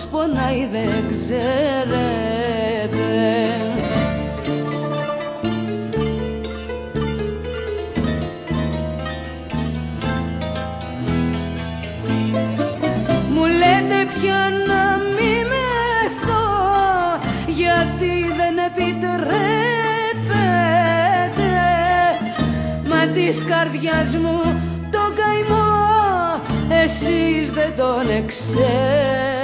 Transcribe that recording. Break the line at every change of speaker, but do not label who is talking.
πονάει δεν ξέρετε. Μου λέτε πια να μην μεθώ, γιατί δεν επιτρέπετε, μα της καρδιάς μου το καημό εσείς δεν τον ξέρετε.